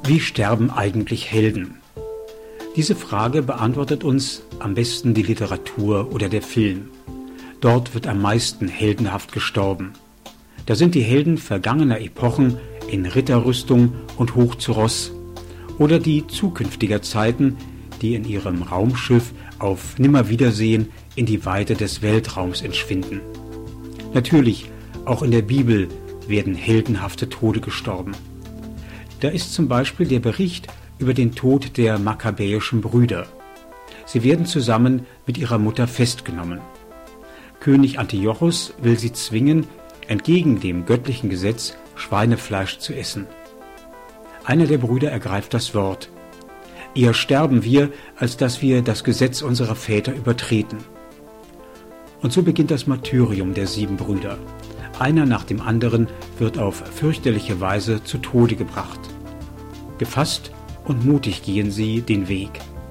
Wie sterben eigentlich Helden? Diese Frage beantwortet uns am besten die Literatur oder der Film. Dort wird am meisten heldenhaft gestorben. Da sind die Helden vergangener Epochen in Ritterrüstung und hoch zu Ross oder die zukünftiger Zeiten, die in ihrem Raumschiff auf Nimmerwiedersehen in die Weite des Weltraums entschwinden. Natürlich, auch in der Bibel werden heldenhafte Tode gestorben. Da ist zum Beispiel der Bericht über den Tod der makkabäischen Brüder. Sie werden zusammen mit ihrer Mutter festgenommen. König Antiochos will sie zwingen, entgegen dem göttlichen Gesetz Schweinefleisch zu essen. Einer der Brüder ergreift das Wort. Eher sterben wir, als dass wir das Gesetz unserer Väter übertreten. Und so beginnt das Martyrium der 7 Brüder. Einer nach dem anderen wird auf fürchterliche Weise zu Tode gebracht. Gefasst und mutig gehen sie den Weg.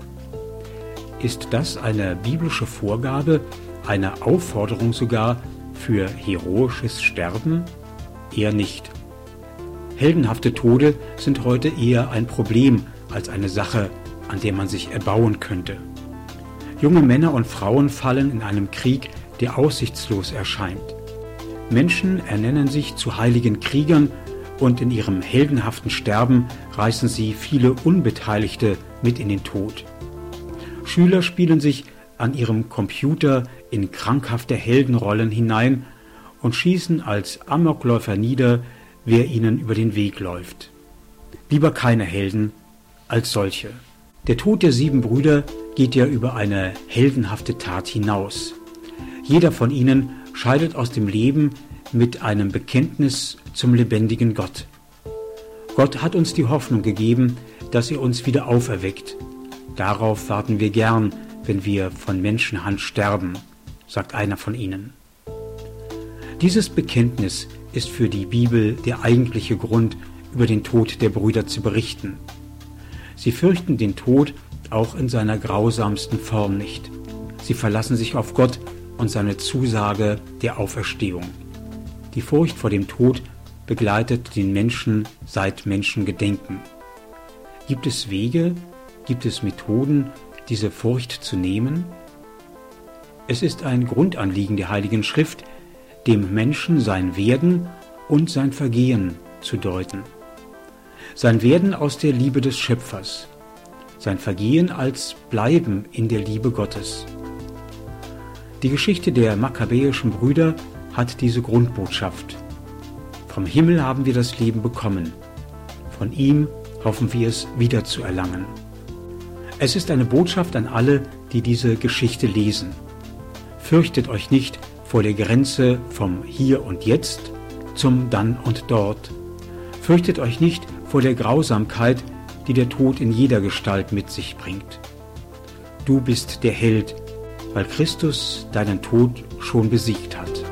Ist das eine biblische Vorgabe, eine Aufforderung sogar für heroisches Sterben? Eher nicht. Heldenhafte Tode sind heute eher ein Problem als eine Sache, an der man sich erbauen könnte. Junge Männer und Frauen fallen in einem Krieg, der aussichtslos erscheint. Menschen ernennen sich zu heiligen Kriegern und in ihrem heldenhaften Sterben reißen sie viele Unbeteiligte mit in den Tod. Schüler spielen sich an ihrem Computer in krankhafte Heldenrollen hinein und schießen als Amokläufer nieder, wer ihnen über den Weg läuft. Lieber keine Helden als solche. Der Tod der 7 Brüder geht ja über eine heldenhafte Tat hinaus. Jeder von ihnen scheidet aus dem Leben mit einem Bekenntnis zum lebendigen Gott. Gott hat uns die Hoffnung gegeben, dass er uns wieder auferweckt. Darauf warten wir gern, wenn wir von Menschenhand sterben, sagt einer von ihnen. Dieses Bekenntnis ist für die Bibel der eigentliche Grund, über den Tod der Brüder zu berichten. Sie fürchten den Tod auch in seiner grausamsten Form nicht. Sie verlassen sich auf Gott und seine Zusage der Auferstehung. Die Furcht vor dem Tod begleitet den Menschen seit Menschengedenken. Gibt es Wege, gibt es Methoden, diese Furcht zu nehmen? Es ist ein Grundanliegen der Heiligen Schrift, dem Menschen sein Werden und sein Vergehen zu deuten. Sein Werden aus der Liebe des Schöpfers, sein Vergehen als Bleiben in der Liebe Gottes. Die Geschichte der makkabäischen Brüder hat diese Grundbotschaft. Vom Himmel haben wir das Leben bekommen. Von ihm hoffen wir es wiederzuerlangen. Es ist eine Botschaft an alle, die diese Geschichte lesen. Fürchtet euch nicht vor der Grenze vom Hier und Jetzt zum Dann und Dort. Fürchtet euch nicht vor der Grausamkeit, die der Tod in jeder Gestalt mit sich bringt. Du bist der Held, weil Christus deinen Tod schon besiegt hat.